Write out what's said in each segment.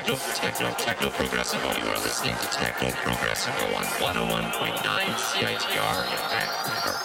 Techno Progressivo. You are listening to Techno Progressivo on 101.9 CITR in Vancouver.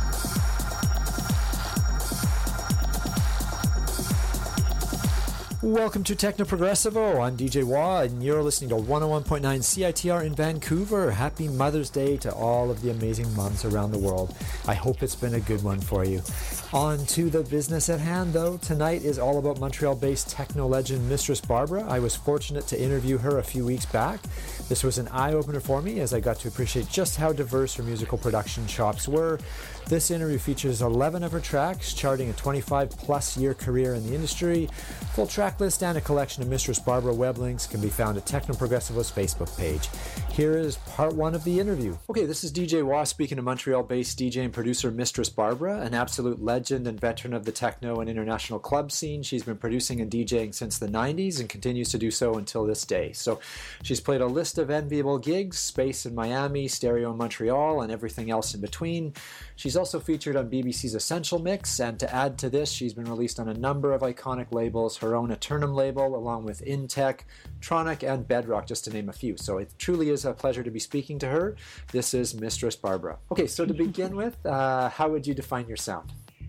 Welcome to Techno Progressivo. I'm DJ Wah, and you're listening to 101.9 CITR in Vancouver. Happy Mother's Day to all of the amazing moms around the world. I hope it's been a good one for you. On to the business at hand, though. Tonight is all about Montreal-based techno legend Mistress Barbara. I was fortunate to interview her a few weeks back. This was an eye-opener for me as I got to appreciate just how diverse her musical production chops were. This interview features 11 of her tracks, charting a 25-plus year career in the industry. Full track list and a collection of Mistress Barbara web links can be found at Techno Progressivo's Facebook page. Here is part one of the interview. Okay, this is DJ Wah speaking to Montreal-based DJ and producer Mistress Barbara, an absolute legend and veteran of the techno and international club scene. She's been producing and DJing since the 90s and continues to do so until this day. So she's played a list of enviable gigs, Space in Miami, Stereo in Montreal, and everything else in between. She's also featured on BBC's Essential Mix, and to add to this, she's been released on a number of iconic labels, her own Eternum label, along with Intech, Tronic, and Bedrock, just to name a few. So it truly is a pleasure to be speaking to her. This is Mistress Barbara. Okay, so to begin with, how would you define your sound?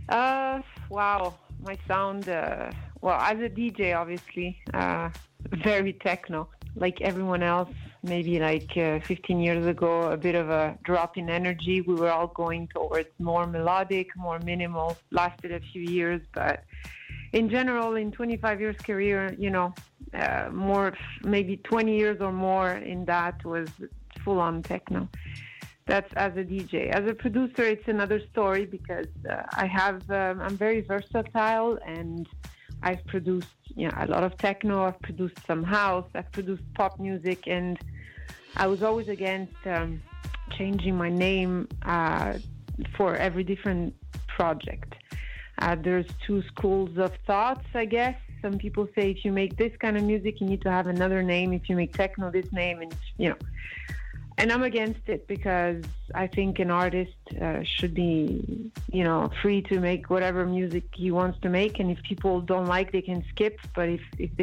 Wow, my sound, well, as a DJ, obviously, very techno, like everyone else. Maybe like 15 years ago, a bit of a drop in energy. We were all going towards more melodic, more minimal. Lasted a few years, but in general, in 25 years career, you know, more, maybe 20 years or more in that was full-on techno. That's as a DJ. As a producer, it's another story because I'm very versatile, and I've produced, you know, a lot of techno. I've produced some house. I've produced pop music, and I was always against changing my name for every different project. There's two schools of thoughts, I guess. Some people say if you make this kind of music, you need to have another name. If you make techno, this name, and you know. And I'm against it because I think an artist should be, you know, free to make whatever music he wants to make. And if people don't like, they can skip. But if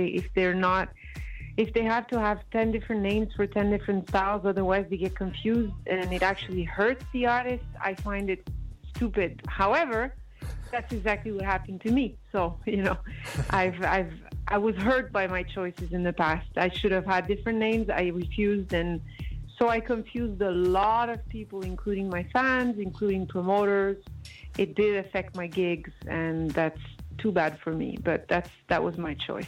they have to have 10 different names for 10 different styles, otherwise they get confused and it actually hurts the artist, I find it stupid. However, that's exactly what happened to me. So, you know, I was hurt by my choices in the past. I should have had different names. I refused, and so I confused a lot of people, including my fans, including promoters. It did affect my gigs, and that's too bad for me, but that was my choice.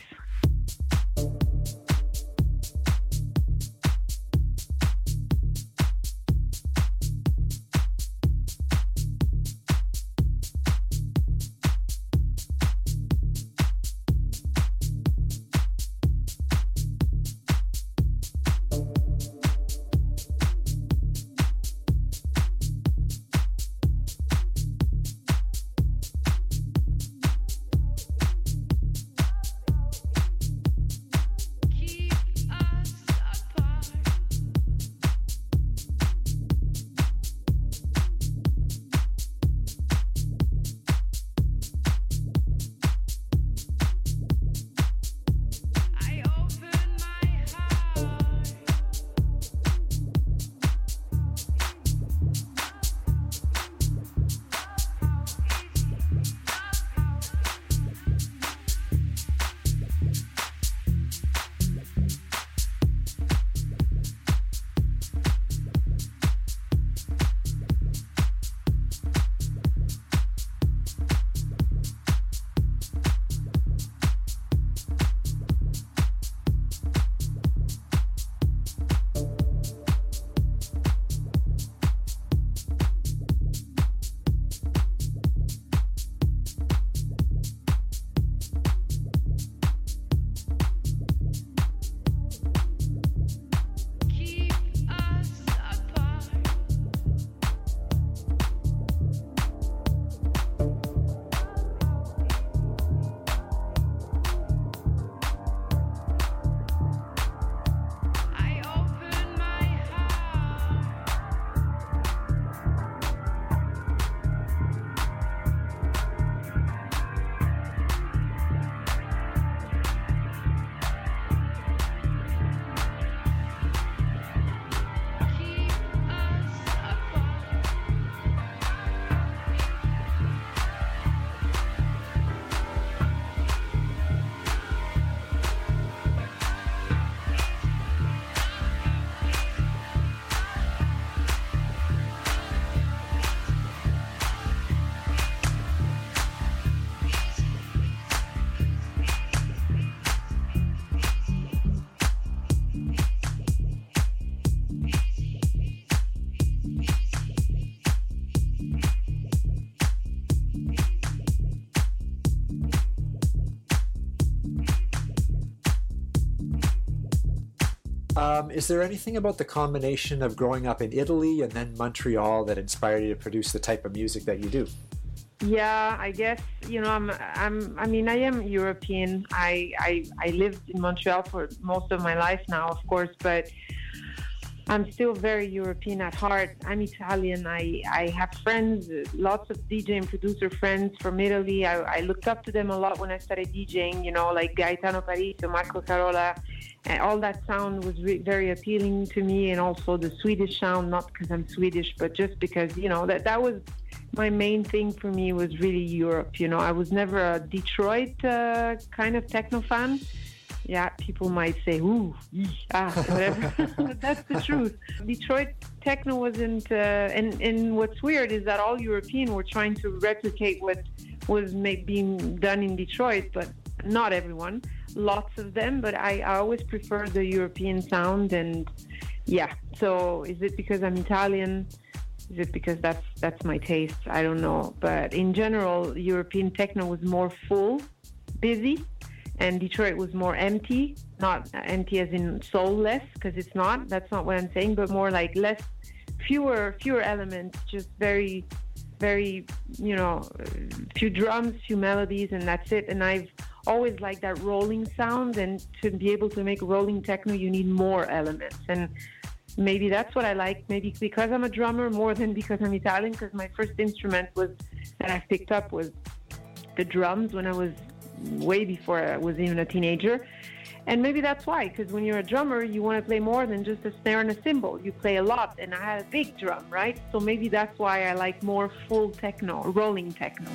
Is there anything about the combination of growing up in Italy and then Montreal that inspired you to produce the type of music that you do? Yeah, I guess, I mean, I am European. I lived in Montreal for most of my life now, of course, but I'm still very European at heart. I'm Italian. I have friends, lots of DJ and producer friends from Italy. I looked up to them a lot when I started DJing, like Gaetano Parito, Marco Carola. And all that sound was very appealing to me, and also the Swedish sound, not because I'm Swedish, but just because, that was my main thing for me, was really Europe. I was never a Detroit kind of techno fan. Yeah, people might say, ooh, whatever. But that's the truth. Detroit techno wasn't, and what's weird is that all European were trying to replicate what was being done in Detroit, but not everyone. Lots of them, but I always prefer the European sound. And yeah, so is it because I'm Italian? Is it because that's my taste? I don't know. But in general, European techno was more full, busy, and Detroit was more empty. Not empty as in soulless, because it's not. That's not what I'm saying, but more like fewer elements, just very, very, few drums, few melodies, and that's it. And I've always liked that rolling sound, and to be able to make rolling techno, you need more elements. And maybe that's what I like, maybe because I'm a drummer more than because I'm Italian, because my first instrument that I picked up was the drums when I was way before I was even a teenager. And maybe that's why, because when you're a drummer, you want to play more than just a snare and a cymbal. You play a lot, and I had a big drum, right? So maybe that's why I like more full techno, rolling techno.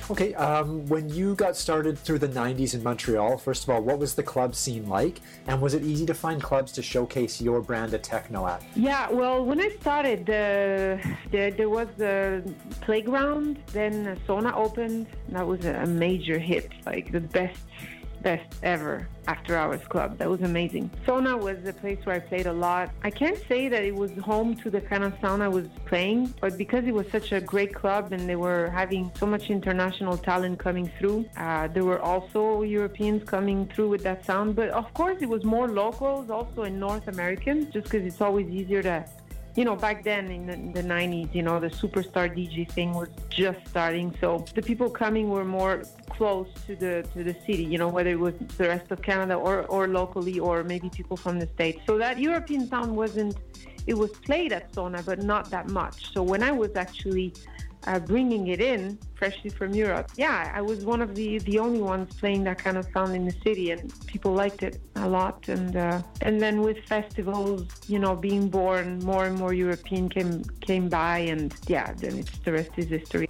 Okay, when you got started through the 90s in Montreal, first of all, what was the club scene like? And was it easy to find clubs to showcase your brand of techno at? Yeah, well, when I started, there was a Playground, then Sona opened. That was a major hit, like the best ever after hours club. That was amazing. Sona was a place where I played a lot. I can't say that it was home to the kind of sound I was playing, but because it was such a great club and they were having so much international talent coming through, there were also Europeans coming through with that sound. But of course, it was more locals, also in North American, just because it's always easier to, back then in the 90s, the superstar DJ thing was just starting. So the people coming were more close to the city, whether it was the rest of Canada or locally, or maybe people from the States. So that European sound it was played at Sona, but not that much. So when I was actually bringing it in freshly from Europe, I was one of the only ones playing that kind of sound in the city, and people liked it a lot. And then with festivals, being born, more and more European came by, and then the rest is history.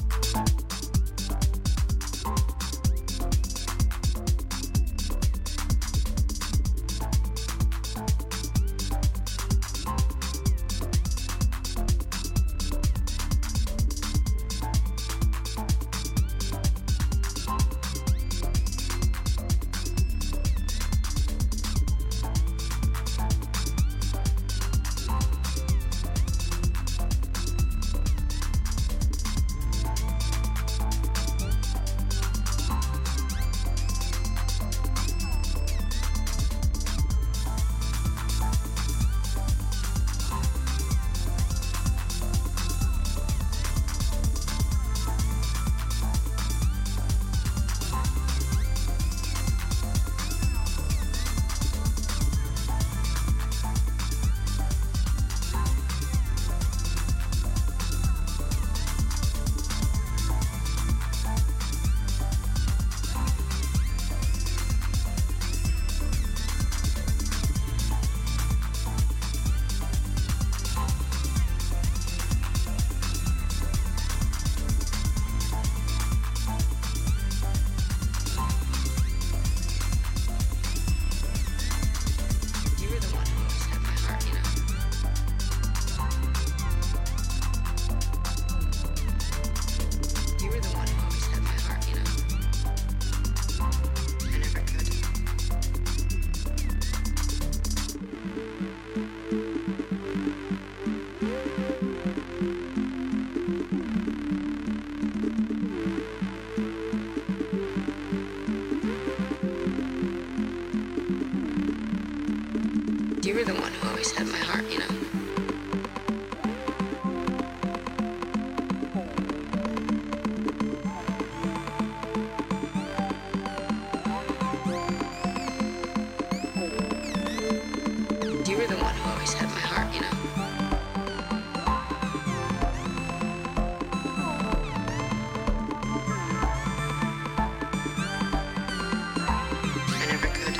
You were the one who always had my heart, You were the one who always had my heart, I never could.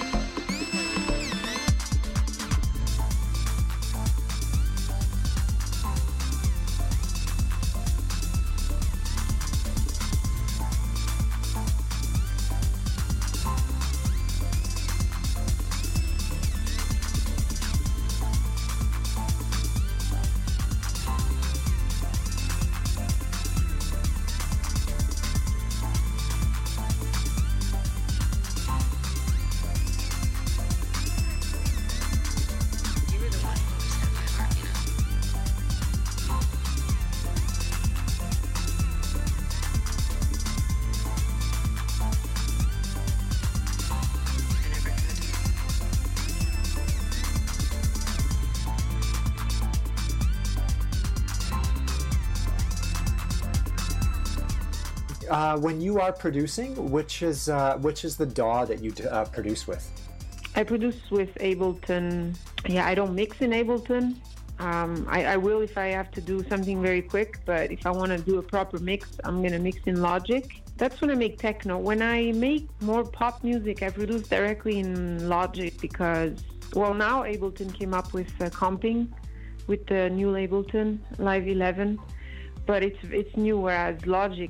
When you are producing, which is the DAW that you produce with? I produce with Ableton. Yeah, I don't mix in Ableton. I will if I have to do something very quick, but if I want to do a proper mix, I'm going to mix in Logic. That's when I make techno. When I make more pop music, I produce directly in Logic because, well, now Ableton came up with comping with the new Ableton Live 11, but it's new, whereas Logic,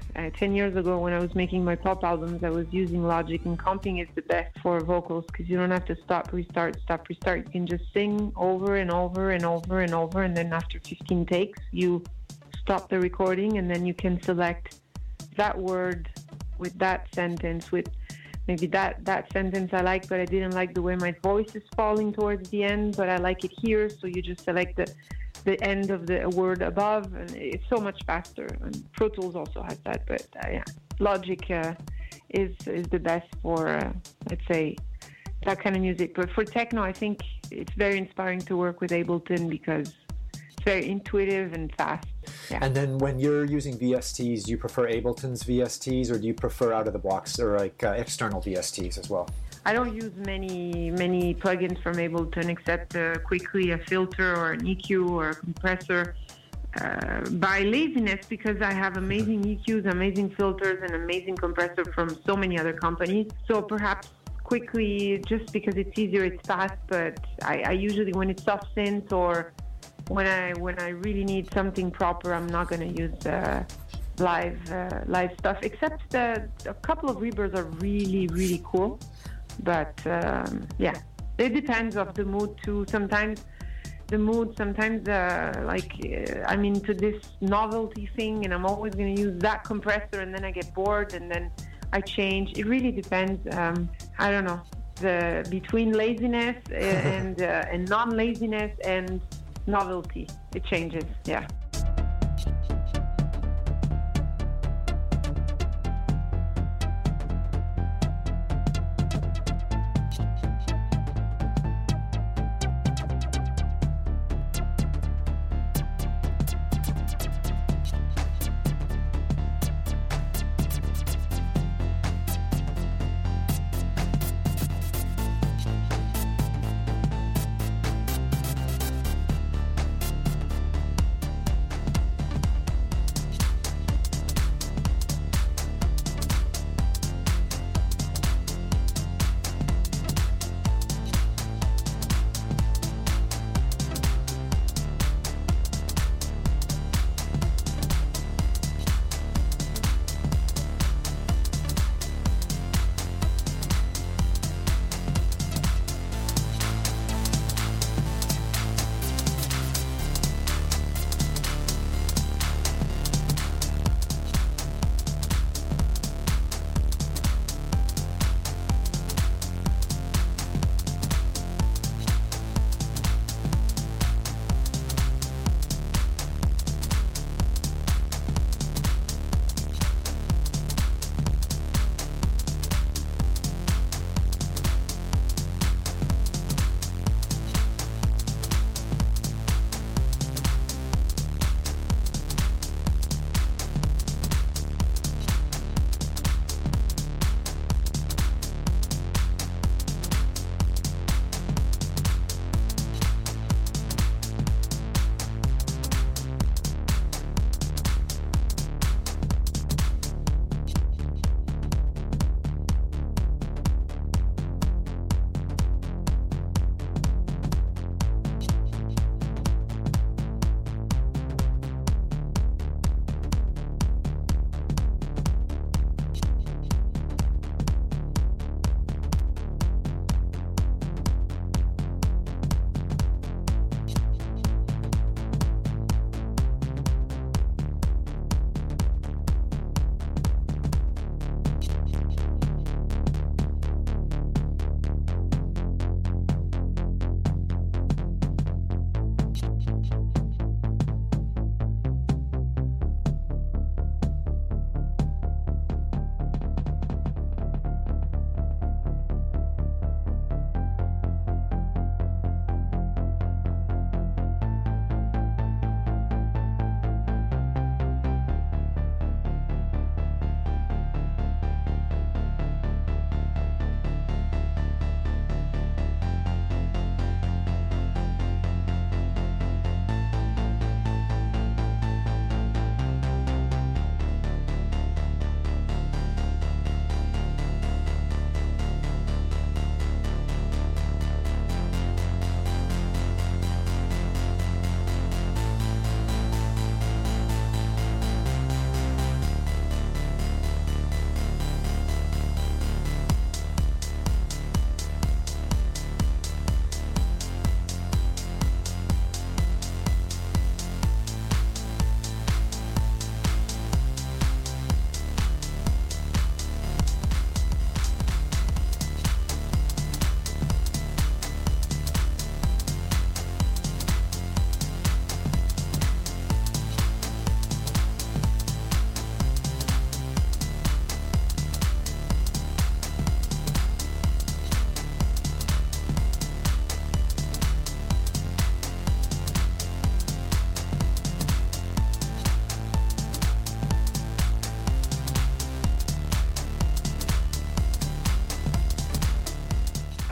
10 years ago when I was making my pop albums, I was using Logic, and comping is the best for vocals because you don't have to stop, restart. You can just sing over and over and over and over, and then after 15 takes, you stop the recording, and then you can select that word with that sentence, with maybe that sentence I like, but I didn't like the way my voice is falling towards the end, but I like it here, so you just select the end of the word above, and it's so much faster. And Pro Tools also has that, but yeah, Logic is the best for, let's say, that kind of music. But for techno, I think it's very inspiring to work with Ableton because it's very intuitive and fast. Yeah. And then when you're using VSTs, do you prefer Ableton's VSTs, or do you prefer out of the box or like external VSTs as well? I don't use many plugins from Ableton except quickly a filter or an EQ or a compressor by laziness, because I have amazing EQs, amazing filters, and amazing compressor from so many other companies. So perhaps quickly, just because it's easier, it's fast, but I usually, when it's soft synth or when I really need something proper, I'm not going to use live stuff, except a couple of reverbs are really, really cool. But yeah, it depends of the mood too. Sometimes I'm into this novelty thing, and I'm always going to use that compressor, and then I get bored, and then I change. It really depends. I don't know, between laziness and non-laziness and novelty, it changes. Yeah.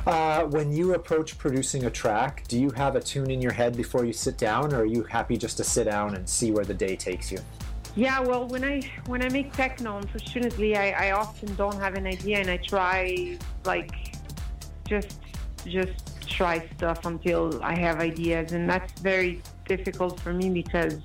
When you approach producing a track, do you have a tune in your head before you sit down, or are you happy just to sit down and see where the day takes you? Yeah, well, when I make techno, unfortunately, I often don't have an idea, and I try just try stuff until I have ideas, and that's very difficult for me because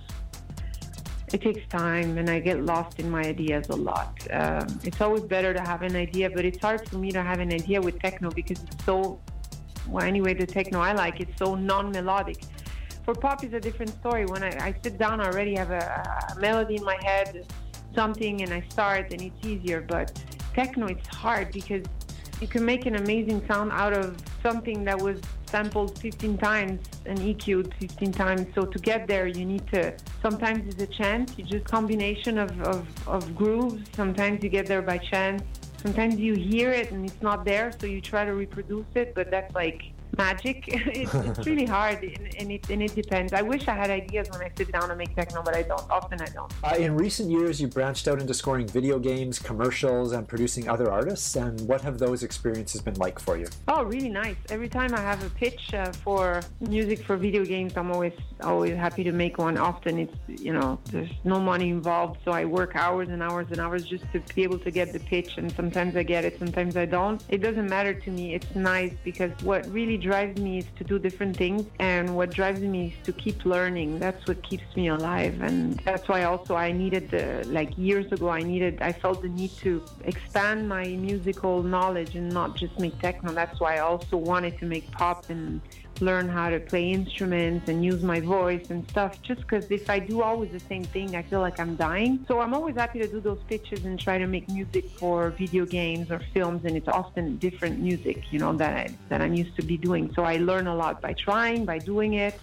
it takes time, and I get lost in my ideas a lot. It's always better to have an idea, but it's hard for me to have an idea with techno because it's so, well, anyway, the techno I like, it's so non-melodic. For pop, it's a different story. When I sit down, I already have a melody in my head, something, and I start, and it's easier. But techno, it's hard because you can make an amazing sound out of something that was sampled 15 times and EQ'd 15 times. So to get there, you need to, sometimes it's a chance, you just combination of grooves. Sometimes you get there by chance. Sometimes you hear it and it's not there, so you try to reproduce it, but that's like magic. It's really hard, and it depends. I wish I had ideas when I sit down and make techno, but I don't. Often I don't. In recent years, you branched out into scoring video games, commercials, and producing other artists. And what have those experiences been like for you? Oh, really nice. Every time I have a pitch for music for video games, I'm always happy to make one. Often it's, there's no money involved, so I work hours and hours and hours just to be able to get the pitch, and sometimes I get it, sometimes I don't. It doesn't matter to me. It's nice because what really drives me is to do different things, and what drives me is to keep learning. That's what keeps me alive, and that's why also I needed years ago I felt the need to expand my musical knowledge and not just make techno. That's why I also wanted to make pop and learn how to play instruments and use my voice and stuff, just because if I do always the same thing, I feel like I'm dying. So I'm always happy to do those pitches and try to make music for video games or films, and it's often different music, that I'm used to be doing. So I learn a lot by trying, by doing it.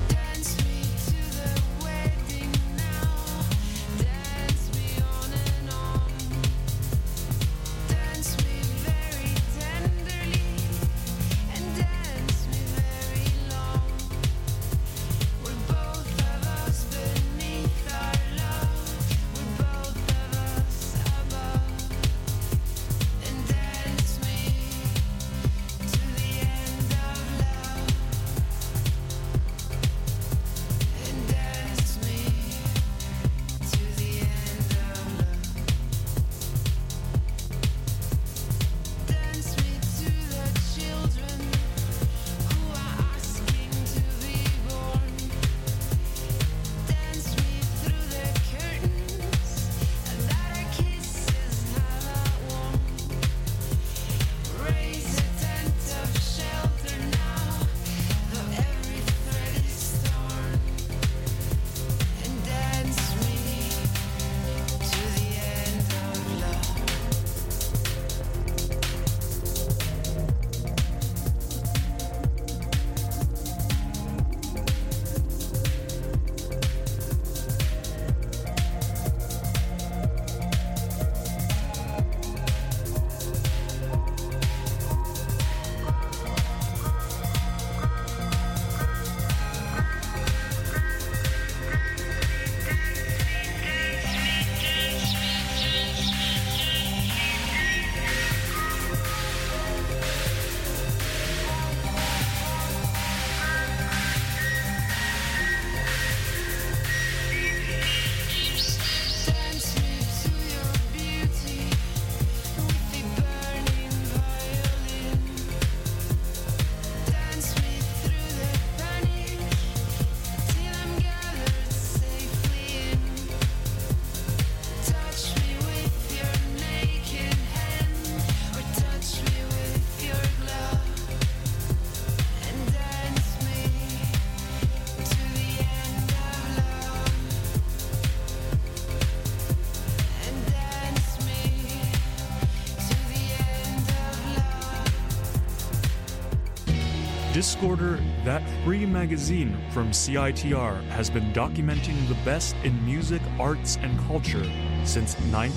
Discorder, that free magazine from CITR, has been documenting the best in music, arts, and culture since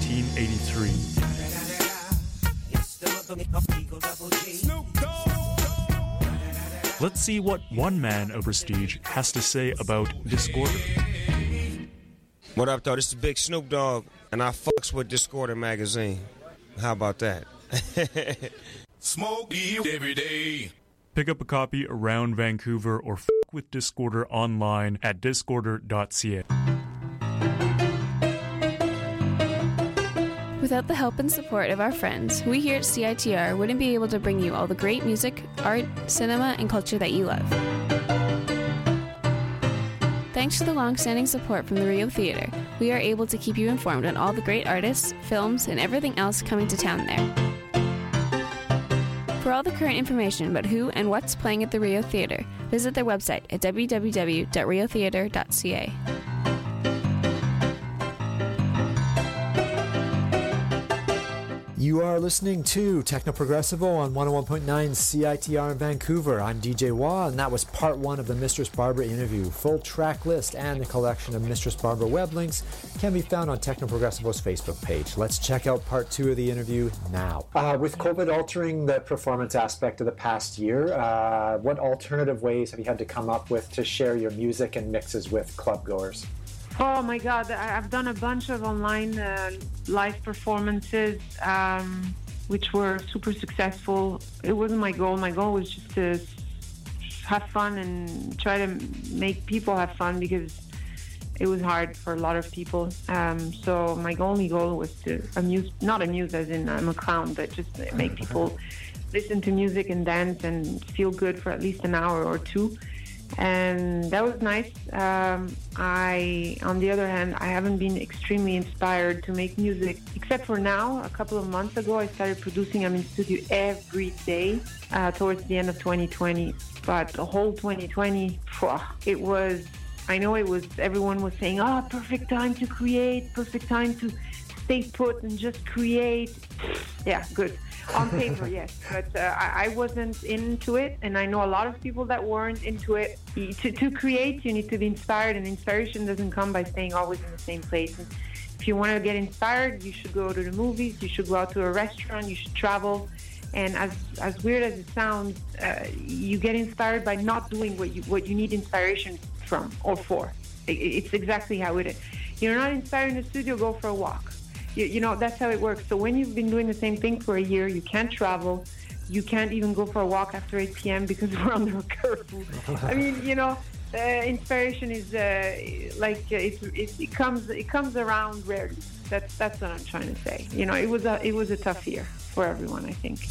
1983. Let's see what one man of prestige has to say about Discorder. What up, though? This is Big Snoop Dogg, and I fucks with Discorder magazine. How about that? Smoke weed every day. Pick up a copy around Vancouver or with Discorder online at discorder.ca. Without the help and support of our friends, we here at CITR wouldn't be able to bring you all the great music, art, cinema, and culture that you love. Thanks to the long-standing support from the Rio Theatre, we are able to keep you informed on all the great artists, films, and everything else coming to town there. For all the current information about who and what's playing at the Rio Theatre, visit their website at www.riotheatre.ca. You are listening to Techno Progressivo on 101.9 CITR in Vancouver. I'm DJ Wah, and that was part one of the Mistress Barbara interview. Full track list and the collection of Mistress Barbara web links can be found on Techno Progressivo's Facebook page. Let's check out part two of the interview now. With COVID altering the performance aspect of the past year, what alternative ways have you had to come up with to share your music and mixes with club goers? Oh my God, I've done a bunch of online live performances, which were super successful. It wasn't my goal. My goal was just to have fun and try to make people have fun because it was hard for a lot of people. So my only goal was to not amuse as in I'm a clown, but just make people listen to music and dance and feel good for at least an hour or two. And that was nice. On the other hand, I haven't been extremely inspired to make music, except for now. A couple of months ago, I started producing. I'm in studio every day towards the end of 2020. But the whole 2020, everyone was saying, perfect time to create, perfect time to stay put and just create. Yeah, good. On paper, yes, but I wasn't into it, and I know a lot of people that weren't into it. To create, you need to be inspired, and inspiration doesn't come by staying always in the same place. And if you want to get inspired, you should go to the movies, you should go out to a restaurant, you should travel. And as weird as it sounds, you get inspired by not doing what you need inspiration from or for. It's exactly how it is. You're not inspired in the studio, go for a walk. You know, that's how it works. So when you've been doing the same thing for a year, you can't travel. You can't even go for a walk after 8 p.m. because we're under a curfew. I mean, inspiration is it comes around rarely. That's what I'm trying to say. You know, it was a tough year for everyone, I think.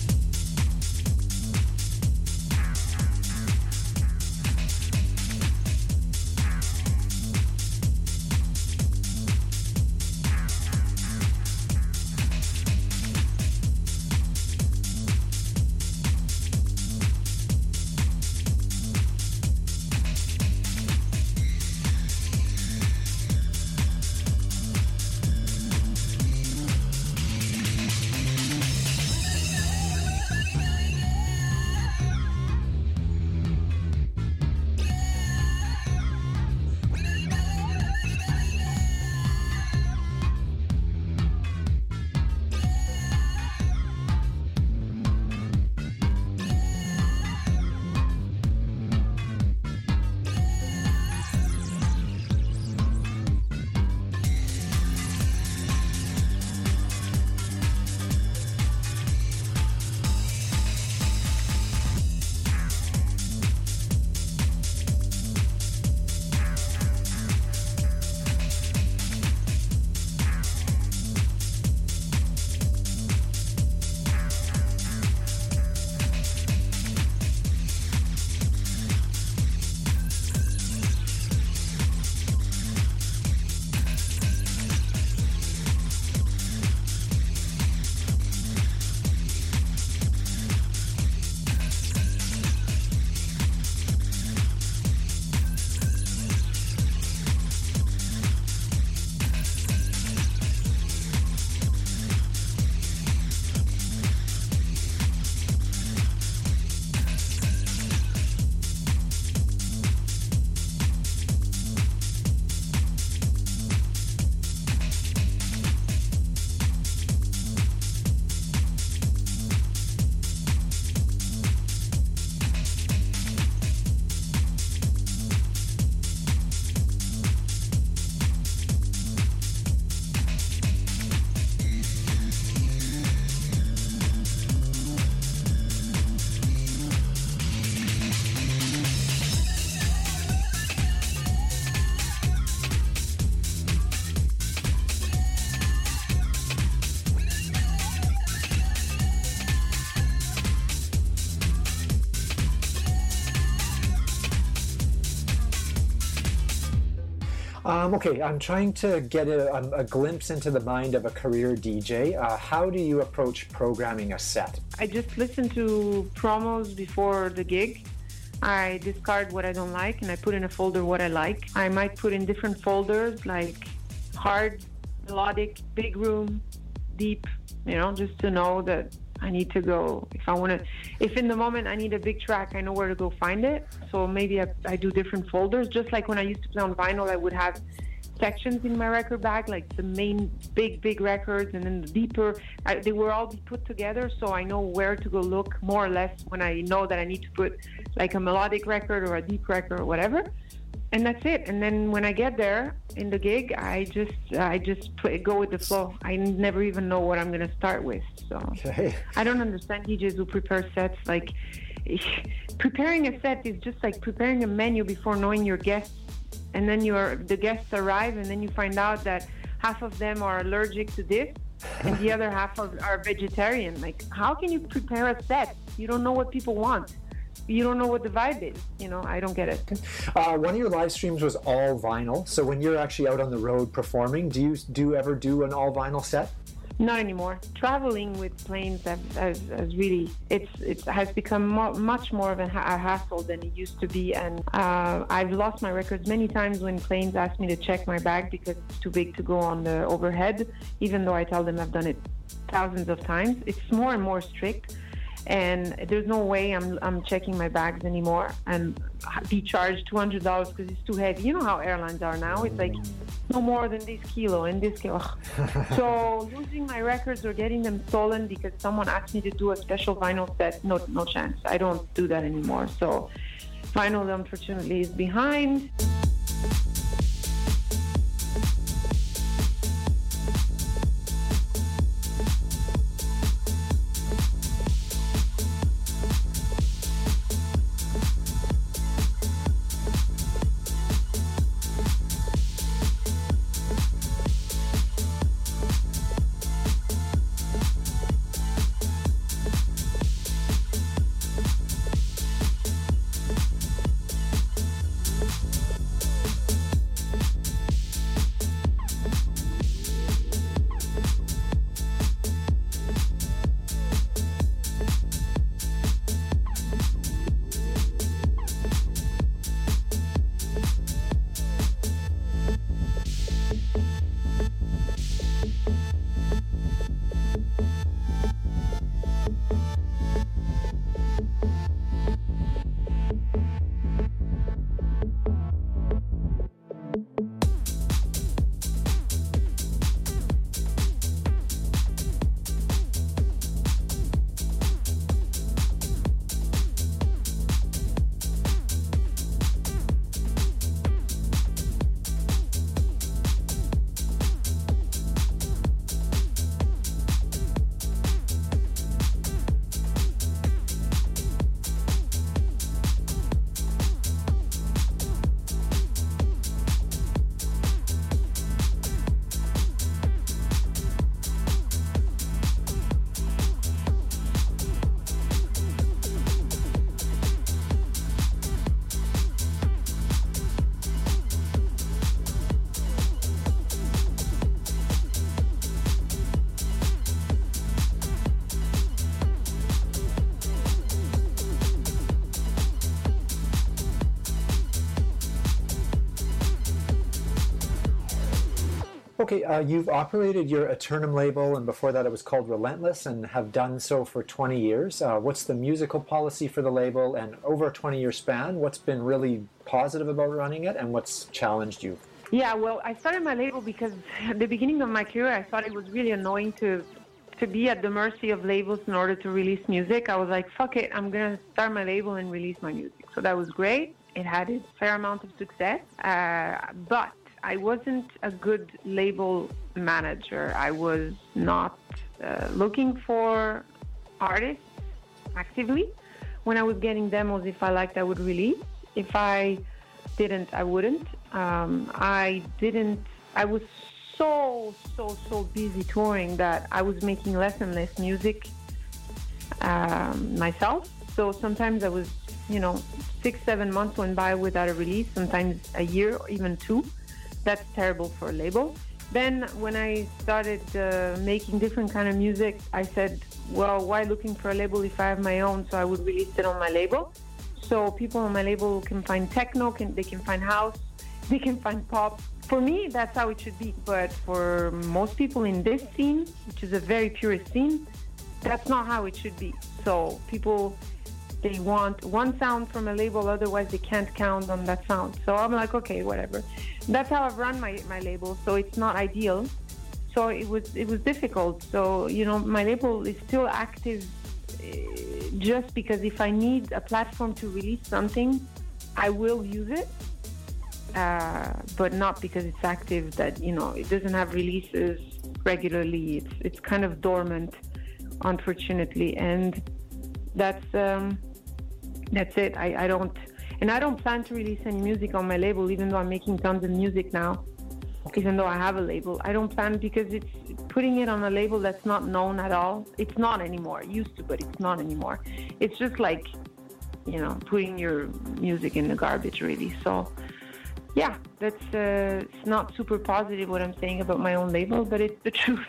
Okay, I'm trying to get a glimpse into the mind of a career DJ. How do you approach programming a set? I just listen to promos before the gig. I discard what I don't like and I put in a folder what I like. I might put in different folders like hard, melodic, big room, deep, just to know that I need to go. If in the moment I need a big track, I know where to go find it. So maybe I do different folders. Just like when I used to play on vinyl, I would have sections in my record bag, like the main big records, and then the deeper, they were all put together, so I know where to go look more or less when I know that I need to put like a melodic record or a deep record or whatever, and that's it. And then when I get there in the gig, I just go with the flow. I never even know what I'm going to start with. So okay. I don't understand DJs who prepare sets. Like preparing a set is just like preparing a menu before knowing your guests. And then the guests arrive, and then you find out that half of them are allergic to this, and the other half are vegetarian. Like, how can you prepare a set? You don't know what people want. You don't know what the vibe is. I don't get it. One of your live streams was all vinyl. So when you're actually out on the road performing, do you ever do an all vinyl set? Not anymore. Traveling with planes has really, it has become much more of a hassle than it used to be. And I've lost my records many times when planes ask me to check my bag because it's too big to go on the overhead, even though I tell them I've done it thousands of times. It's more and more strict. And there's no way I'm checking my bags anymore and be charged $200 because it's too heavy. You know how airlines are now. It's like no more than this kilo and this kilo. So losing my records or getting them stolen because someone asked me to do a special vinyl set, no chance. I don't do that anymore. So vinyl, unfortunately, is behind. Okay, you've operated your Eternum label, and before that it was called Relentless, and have done so for 20 years. What's the musical policy for the label, and over a 20-year span, what's been really positive about running it, and what's challenged you? Yeah, well, I started my label because at the beginning of my career, I thought it was really annoying to be at the mercy of labels in order to release music. I was like, fuck it, I'm going to start my label and release my music. So that was great. It had a fair amount of success, but I wasn't a good label manager. I was not looking for artists actively. When I was getting demos, if I liked, I would release. If I didn't, I wouldn't. I was so busy touring that I was making less and less music myself. So sometimes I was, 6-7 months went by without a release, sometimes a year or even 2. that's terrible for a label. Then when I started making different kind of music, I said, well, why looking for a label if I have my own? So I would release it on my label. So people on my label can find techno, they can find house, they can find pop. For me, that's how it should be. But for most people in this scene, which is a very purist scene, that's not how it should be. So people, they want one sound from a label, otherwise they can't count on that sound. So I'm like, okay, whatever. That's how I've run my label. So it's not ideal. So it was difficult. So, you know, my label is still active just because if I need a platform to release something, I will use it. But not because it's active, that, you know, it doesn't have releases regularly. It's kind of dormant, unfortunately. And that's it. I don't plan to release any music on my label, even though I'm making tons of music now. Even though I have a label, I don't plan, because it's putting it on a label that's not known at all. It's not anymore. It used to, but it's not anymore. It's just like, you know, putting your music in the garbage, really. So, yeah, that's it's not super positive what I'm saying about my own label, but it's the truth.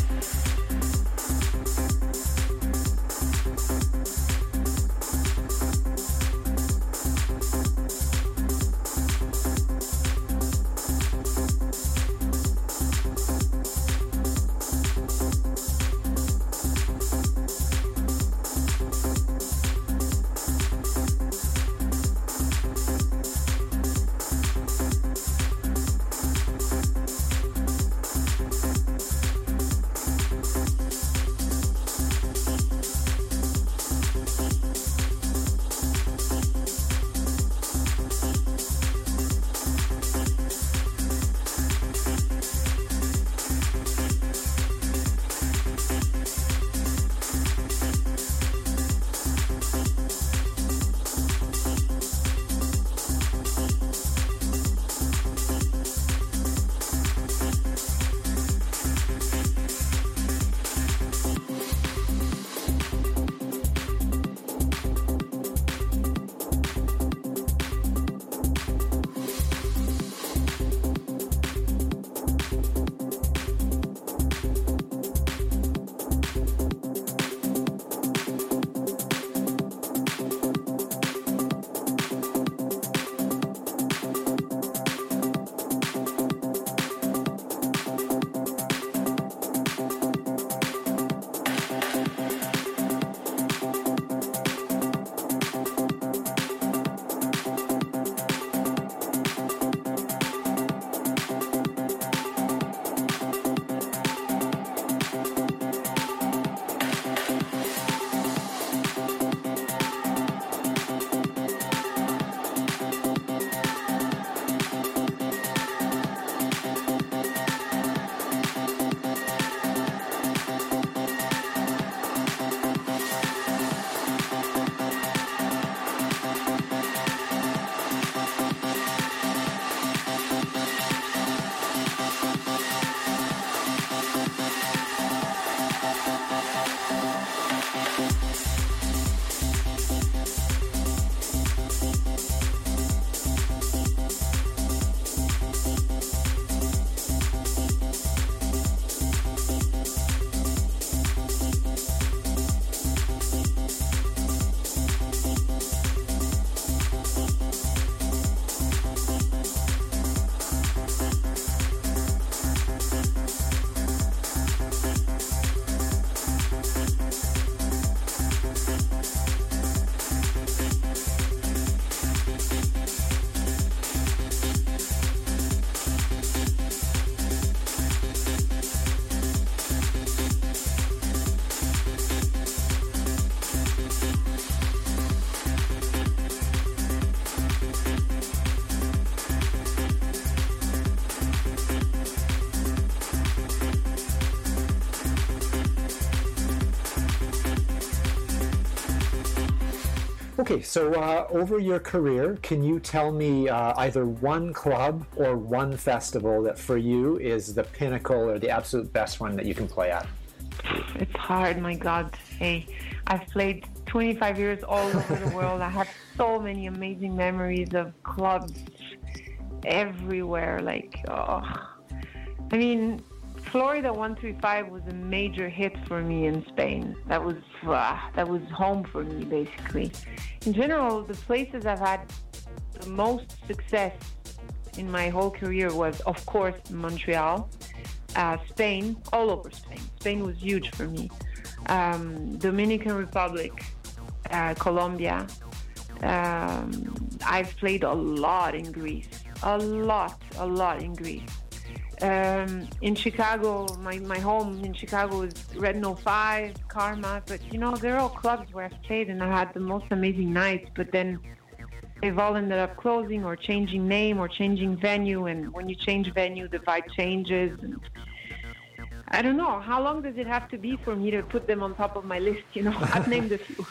Okay, so over your career, can you tell me either one club or one festival that for you is the pinnacle or the absolute best one that you can play at? It's hard, my God. Hey, I've played 25 years all over the world. I have so many amazing memories of clubs. everywhere. Like, oh, I mean, Florida 135 was a major hit for me in Spain. That was home for me, basically. In general, the places I've had the most success in my whole career was, of course, Montreal, Spain, all over Spain. Spain was huge for me. Dominican Republic, Colombia. I've played a lot in Greece. A lot in Greece. In Chicago, my home in Chicago is Red No 5, Karma, but they're all clubs where I've played and I had the most amazing nights, but then they've all ended up closing or changing name or changing venue, and when you change venue, the vibe changes. And I don't know, how long does it have to be for me to put them on top of my list? I've named a few.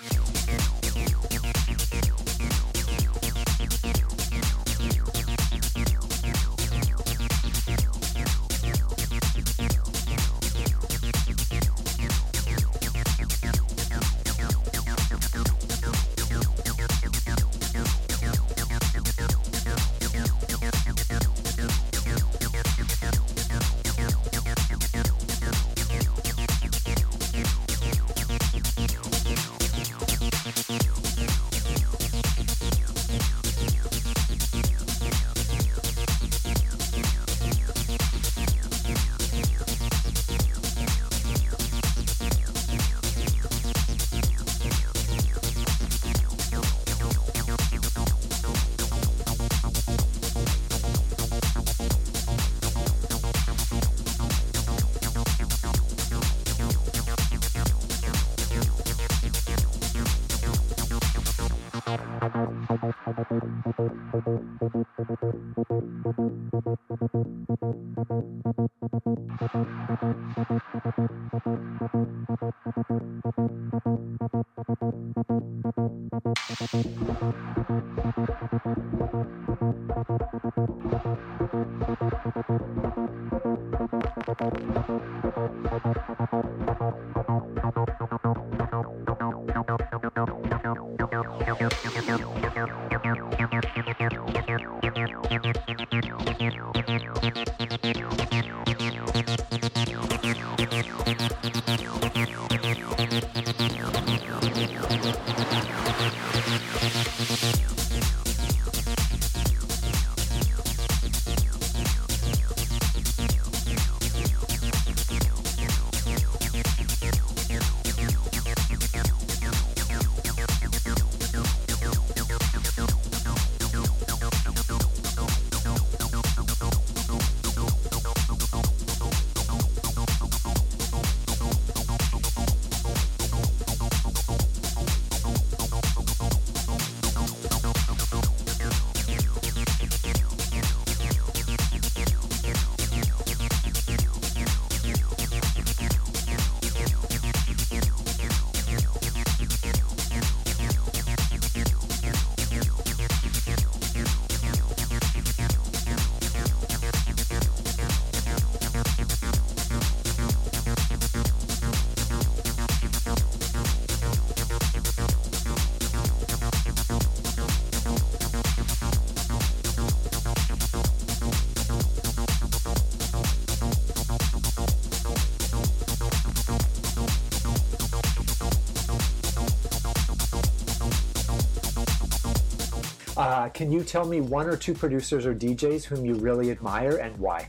Can you tell me one or two producers or DJs whom you really admire and why?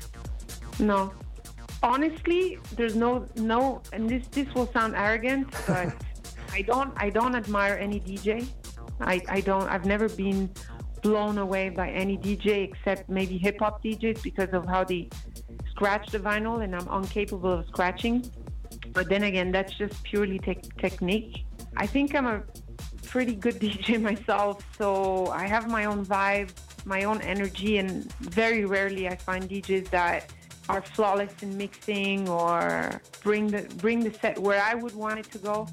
No. Honestly, there's no, and this will sound arrogant, but I don't admire any DJ. I've never been blown away by any DJ except maybe hip-hop DJs because of how they scratch the vinyl, and I'm incapable of scratching. But then again, that's just purely technique. I think I'm a pretty good DJ myself, so I have my own vibe, my own energy, and very rarely I find DJs that are flawless in mixing or bring the set where I would want it to go.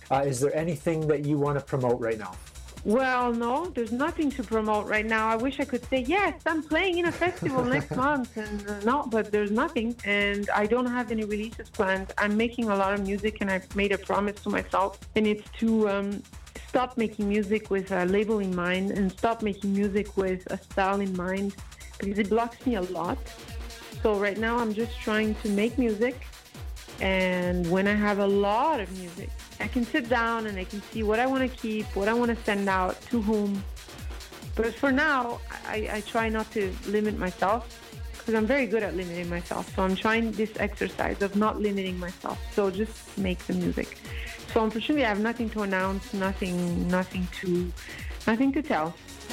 Is there anything that you want to promote right now? Well, no, there's nothing to promote right now. I wish I could say, yes, I'm playing in a festival next month. And no, but there's nothing. And I don't have any releases planned. I'm making a lot of music, and I've made a promise to myself. And it's to stop making music with a label in mind and stop making music with a style in mind, because it blocks me a lot. So right now I'm just trying to make music. And when I have a lot of music, I can sit down and I can see what I want to keep, what I want to send out, to whom. But for now, I try not to limit myself, because I'm very good at limiting myself. So I'm trying this exercise of not limiting myself. So just make the music. So unfortunately, I have nothing to announce, nothing to tell.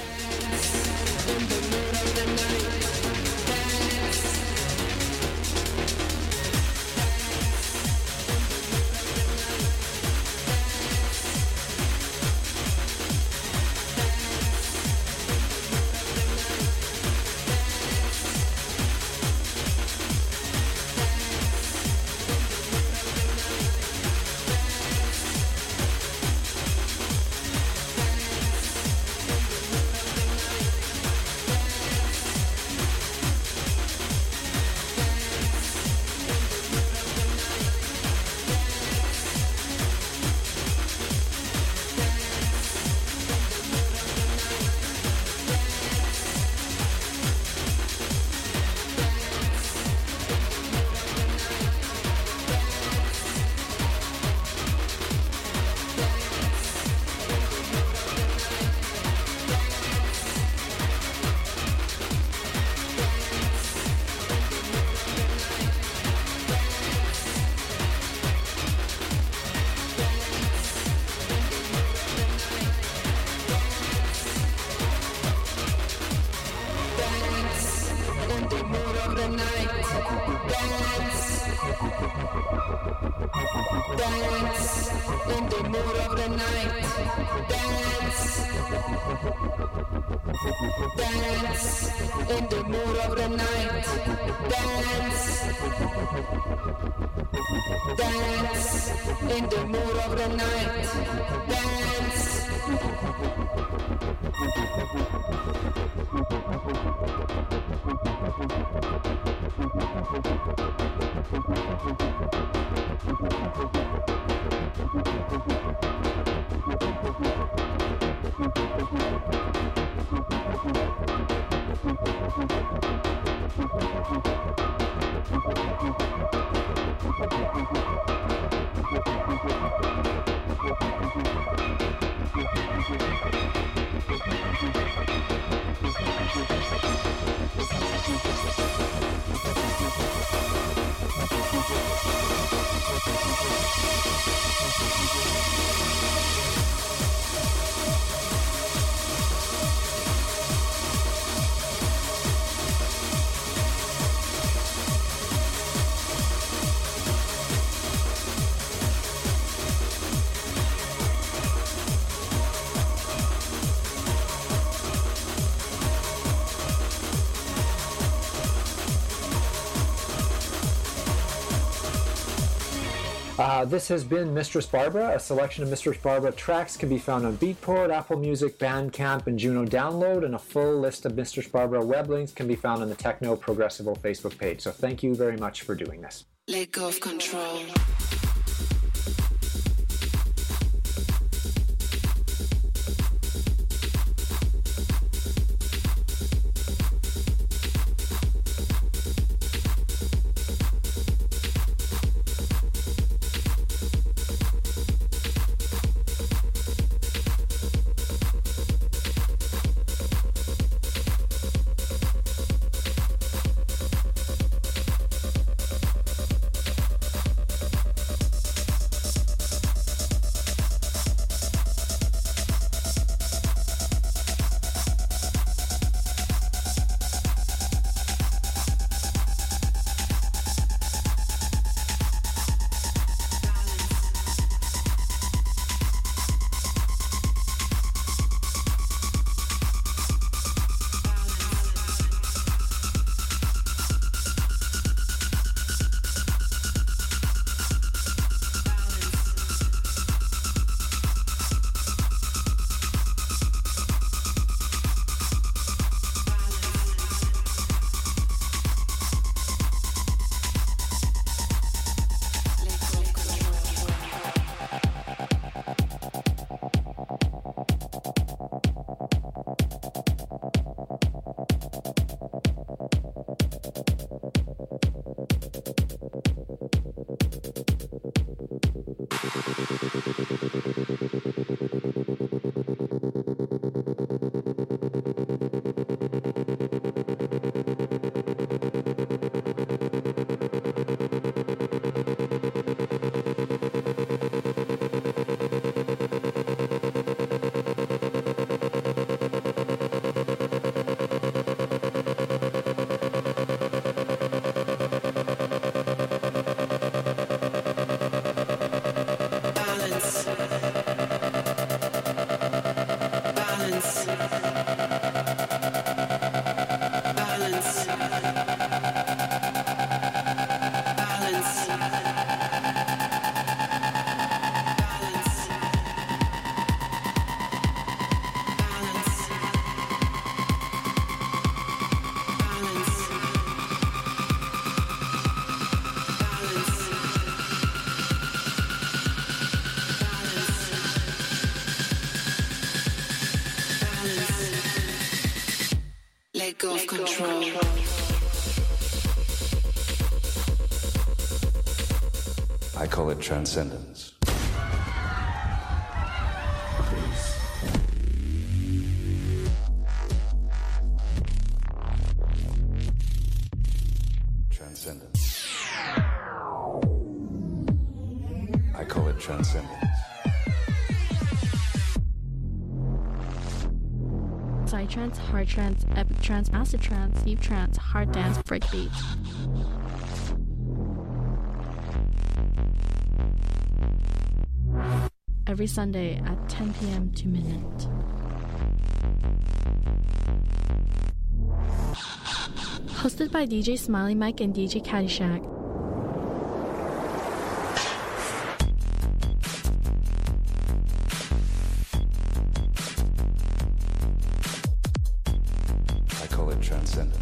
This has been Mistress Barbara. A selection of Mistress Barbara tracks can be found on Beatport, Apple Music, Bandcamp, and Juno Download, and a full list of Mistress Barbara web links can be found on the Techno Progressivo Facebook page. So thank you very much for doing this. Let go of control. Let go of control. I call it transcendence. Transcendence. I call it transcendence. Psytrance, hard trance, epic trance, acid trance, deep trance, hard dance, breakbeat. Every Sunday at 10 p.m. to midnight. Hosted by DJ Smiley Mike and DJ Caddyshack. I call it transcendence.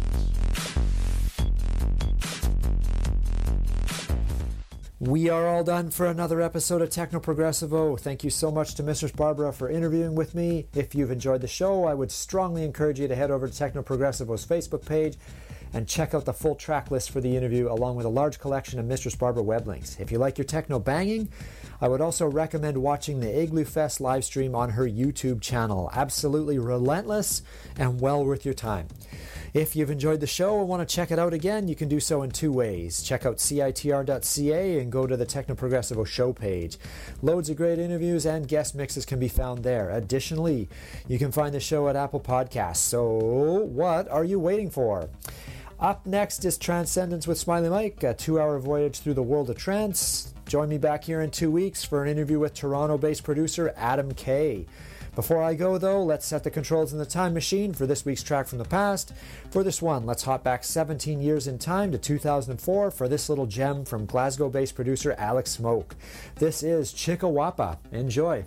We are all done for another episode of Techno Progressivo. Thank you so much to Mistress Barbara for interviewing with me. If you've enjoyed the show, I would strongly encourage you to head over to Techno Progressivo's Facebook page and check out the full track list for the interview along with a large collection of Mistress Barbara web links. If you like your techno banging, I would also recommend watching the Igloo Fest live stream on her YouTube channel. Absolutely relentless and well worth your time. If you've enjoyed the show and want to check it out again, you can do so in two ways. Check out CITR.ca and go to the Techno Progressivo show page. Loads of great interviews and guest mixes can be found there. Additionally, you can find the show at Apple Podcasts. So what are you waiting for? Up next is Transcendence with Smiley Mike, a 2-hour voyage through the world of trance. Join me back here in 2 weeks for an interview with Toronto-based producer Adam Kay. Before I go, though, let's set the controls in the time machine for this week's track from the past. For this one, let's hop back 17 years in time to 2004 for this little gem from Glasgow-based producer Alex Smoke. This is Chickawappa. Enjoy.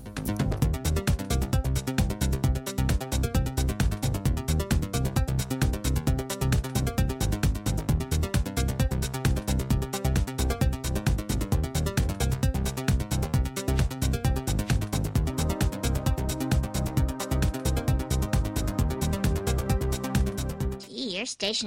Station